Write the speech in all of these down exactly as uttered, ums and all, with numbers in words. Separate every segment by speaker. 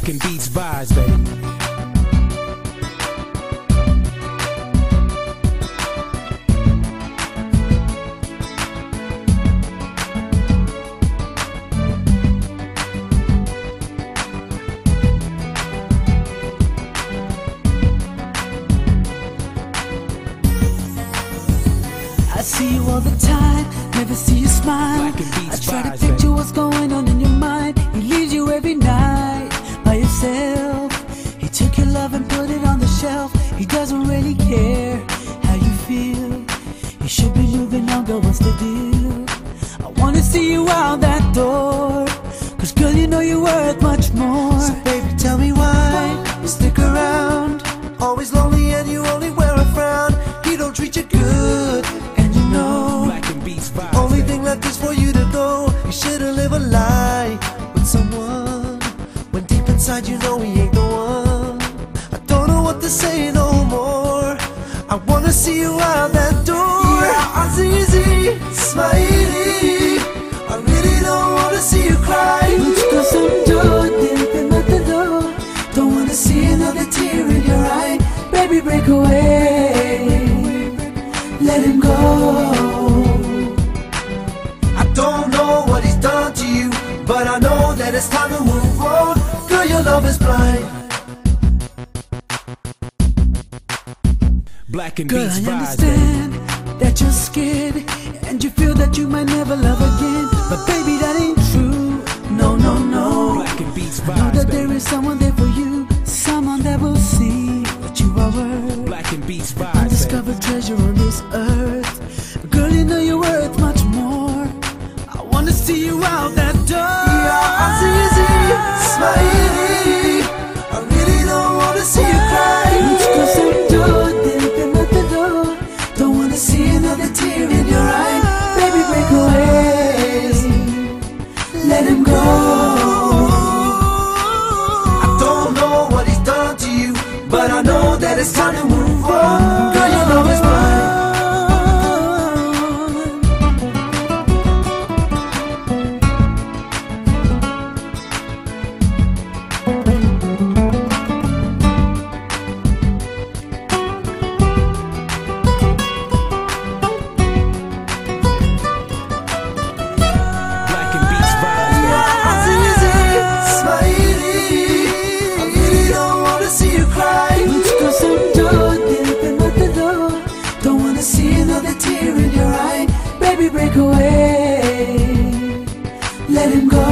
Speaker 1: Black and Beats vibes, baby.
Speaker 2: I see you all the time, never see you smile. I try to picture what's going on in your mind. He leaves you every night by yourself. He took your love and put it on the shelf. He doesn't really care how you feel. You should be moving on, girl, what's the deal? I wanna see you out that door, cause girl, you know you're worth much more.
Speaker 3: So baby, tell me why you stick around. Always lonely and you only wear a frown. He don't treat you good, and you know
Speaker 1: Black and Beats vibes,
Speaker 3: only
Speaker 1: baby.
Speaker 3: thing left is for you to know. You shouldn't live a lie with someone when deep inside you know he ain't the one. I don't know what to say no more. I wanna see you out that door. Yeah, Azizi, Smiley, I really don't wanna see you cry.
Speaker 2: Muchko samjho, dil pe mat do. Don't wanna see another tear in your eye. Baby, break away, let him go.
Speaker 3: I don't know what he's done to you, but I know that it's time to move on. Girl, your love is blind.
Speaker 1: Black and
Speaker 2: Girl,
Speaker 1: Beats
Speaker 2: I
Speaker 1: vibes, baby.
Speaker 2: understand that you're scared and you feel that you might never love again, but baby, that ain't true. No, no, no.
Speaker 1: Black and Beats
Speaker 2: Know
Speaker 1: vibes,
Speaker 2: that
Speaker 1: baby.
Speaker 2: there is someone there for you, someone that will see what you are worth.
Speaker 1: Black and Beats vibes, baby.
Speaker 2: Undiscovered treasure on this earth. Girl, you know you're worth much more. I wanna see you out that door.
Speaker 3: Yeah, Azizi, Smiley, I really don't wanna see you cry.
Speaker 2: Muchko samjho, dil pe mat do. Don't wanna see another tear in your eye. Baby, break away, let him go.
Speaker 3: I don't know what he's done to you, but I know that it's time to move on. Girl, your love is blind.
Speaker 1: Black and Beats vibes, baby.
Speaker 3: Azizi, Smiley, I really don't wanna see you cry.
Speaker 2: Muchko samjho, dil pe mat do. Don't wanna see another tear in your eye. Baby, break away, let him go.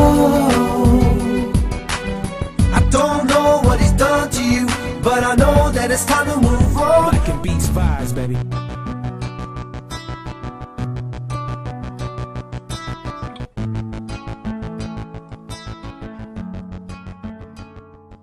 Speaker 3: I don't know what he's done to you, but I know that it's time to move on.
Speaker 1: Black and Beats vibes, baby.